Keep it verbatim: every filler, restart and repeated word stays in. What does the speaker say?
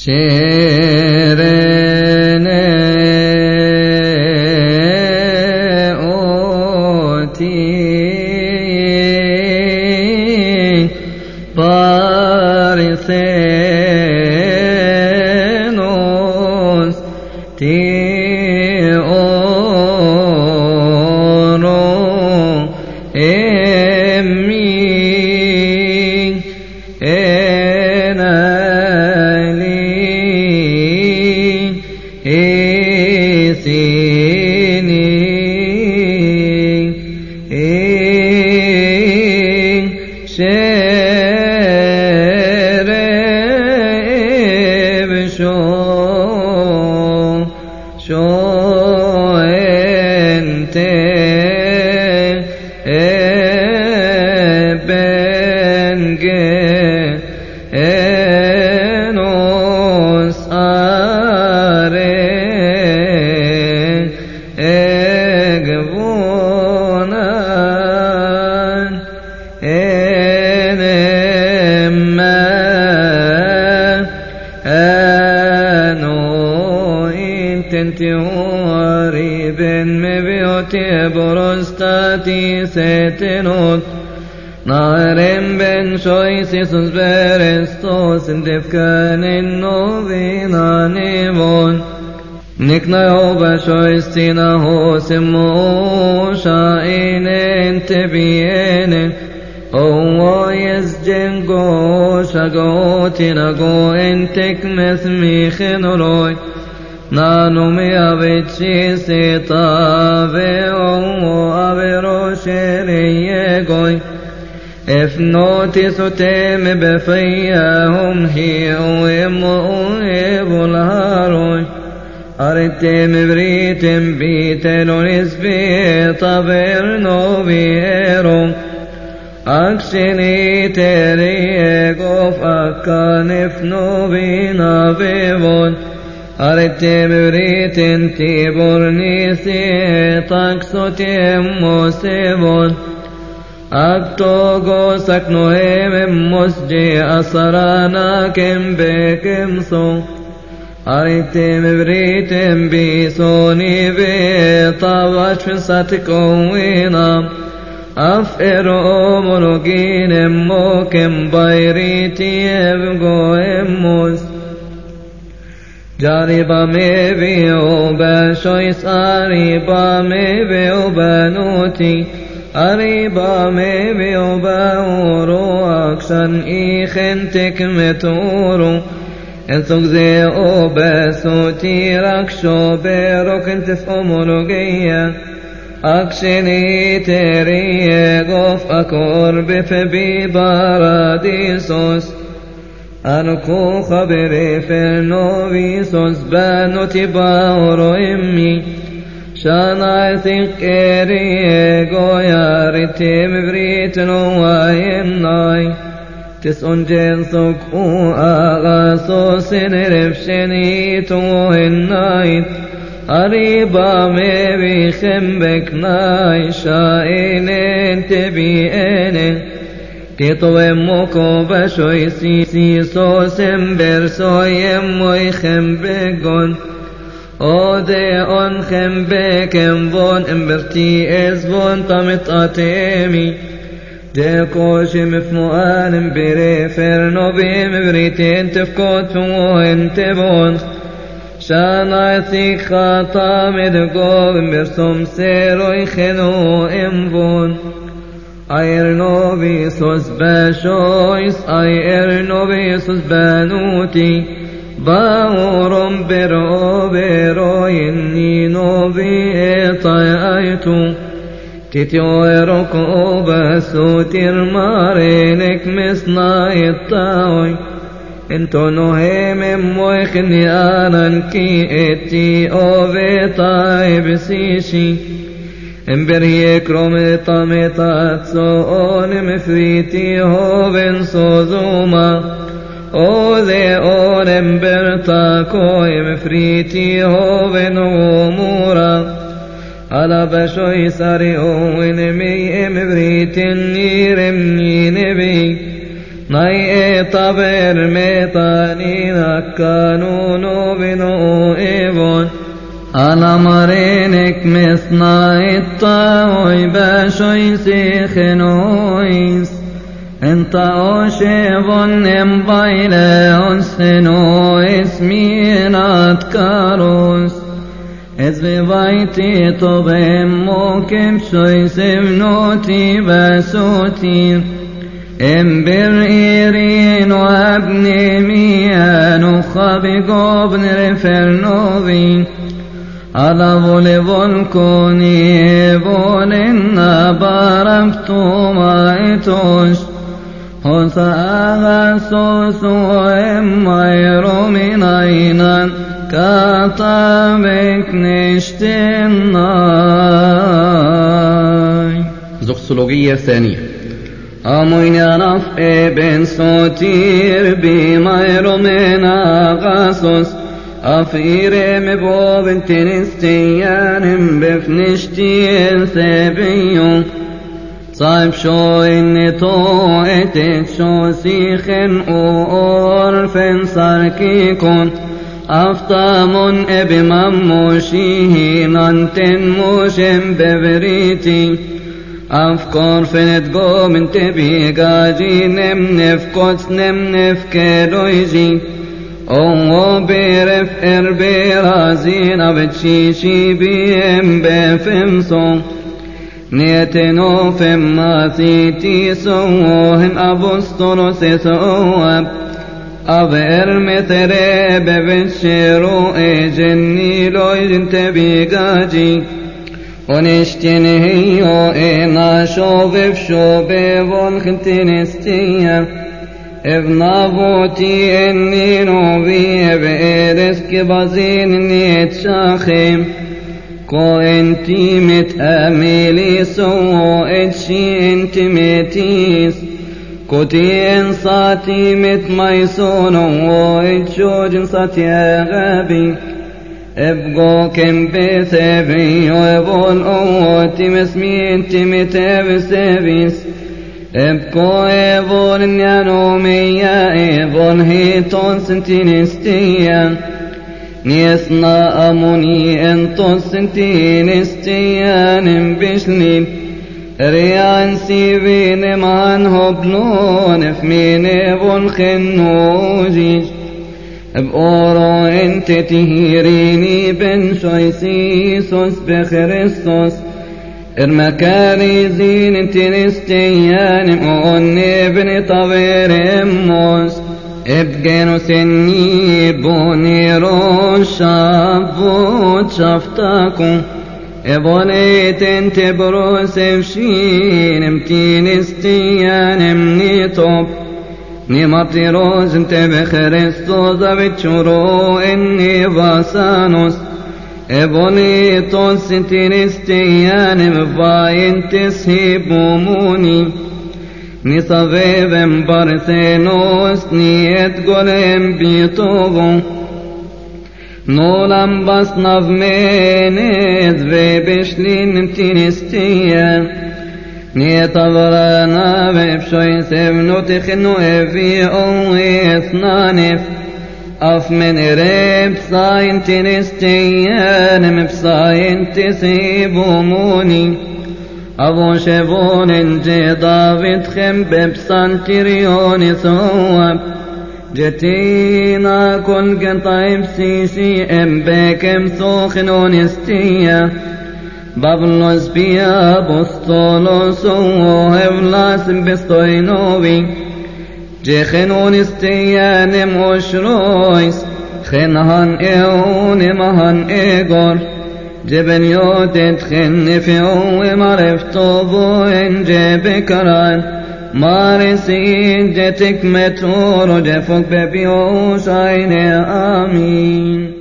شيرنا أوتي بارثينوس تي أورو إمي برستاتي ستنوت نارم بن شويسيسوس برستوس اندفكان النوبينا نيمون نكنا يوبا شويستينا هو سمو شاين انتبيين هو يزجنقو شاقوتنا قو انتك مثميخن روي نانو ميا بيتشي سيطابي او ابرو شريقوي افنوتي ستيم بفياهم هي ويمؤيب الهاروي ارتم بريتم بيتنو نسبي طبرنو بيرو اكشني تريقو فاكا نفنو بينا بيبون أرتم بريتن تيبورني سيطاك سوتيم موسيبون أكتوغو سكنوهم مسجي أسرانا كم بكم سو أرتم بريتن بيسوني بيطاوش في ساتكوينا أفئر أمرقين موكم بايريتي يبقو اموس جاربا مي بيو باشويس أريبا مي بيو بانوتي أريبا مي بيو باورو أكشن إيخن تكمتورو انسوك زي او باسوتي ركشو بيروك انتف أمرقيا أكشني تريه قف أكور بفبي باراديسوس أنكو خبري في النوبيسوس بانو تباورو إمي شانا ثقيري قويا رتيم بريتنو ويناي تسعن جنسوك او آغاسوس نرفشني توهناي أريبا مي بيخمبك ناي شاين تبيئن تطوي موكو بشوي سي سي سوسم برسوي موي خمبكون او دي اون خمبكم فون امبرتي از فون طمت اتيمي دي كوشي مفموان امبري فرنو بيم بريتين تفكوت فموهن تبون شانا ثيك خاطا مدقو امبرسوم سيروي خنو امبون Ayer novisos bashois, ayer novisos banuti, baurum bero bero inni novi etai aitu, titio eroko basutir marinek misna ittaoi, ento nohem moichni anan ki eti ovetai besishi, امبرهي كرومتا ميتاتسون مفريتي هوبن سوزوما او ذي اون امبرتا كوي مفريتي هوبن ومورا على بشوي ساري اوين مي امبريتي نير مني نبي ناي طبر ميطاني ذكانونو بنو إيبون على مرينك مثنى الطاوي باشوي سيخنويس انت اوشيبون امبايلة انسنو اسمينات كاروس از ببايتي طبهم موكب شوي سبنوتي باسوتي امبر ايرين وابني ميان وخابقو بن رفرنوبي على ظل فولكوني بولنا باربتو مايتوش هساها سوسو اميرو من عينا كطابك نشتناي. زوكسولوجية ثانية. أمين ينف ابن سوتير بميرو من أغاسوس أفير مبو بنت نستيان بفنشتين ثبيو صاحب شو إني طوئتت شو سيخن أورفن ساركيكون أفطام إبمموشيه نانتن موشن ببريتي أفكار فنت قوم انت بيقاجي نم نفقوت نم نفكرويجي أو بيرف إربي رازين أبتشيشي بيهم بفمسو نيتنو فما سيتي سوهن أبوستروس سواب أبير مثري ببتشيرو إجني لوي انت بيقاجي ونشتنهي وإنا شوف شوبي والخنتنستيا ابنا بوتي إني نوبي بإرسك بزين نيت شاخم كو انتي متأملي سو اتشي انتي متيس كوتي انصاتي متميسون واتشو جنصاتي أغابي ابقو كم بثبي وابون اوتي مسمين تمتب سبيس ابقو ابون نانوميا ابون هيتون سنتينستيا نيسنا اموني انتون سنتينستيا نمبشلين ريان سيبين مان هبلون فمين ابون خنوجيج بأورو انت تهيريني بن شويسيسوس بخريستوس ارمكاني زين انت نستيان مؤني بن طوير اموس ابقنو سني بوني روشاب وشفتاكو ابونيت انت بروس بشين امتي نستيان امني طب نيماتي روز انت بخريستوس بتشورو اني باسانوس ابونيتوس انت نستيان مفاين تسهبوموني نصبيبن بارثينوس نيت قولم بيطوبو نولم بصنف مينيز ببشلين انت نستيان نيتبرانا ببشوي سبنو تخنو افي اوي اثنانف اف من ريب ساين تنستيان مبساين تسيبوموني ابو شبون انجي دافد خم ببسان تريوني ثواب جتينا كل قطعب سيسي ام بكم سوخنون استيا بابلوس بيا بوستولوس وهبلاس بستوينوبي جخنون استيان موشرويس خنهان ايون مهان ايغور جبن يوتت خن في او معرفتو بوين جيب كران مارسين جتك متور جفوك ببيوش عيني آمين.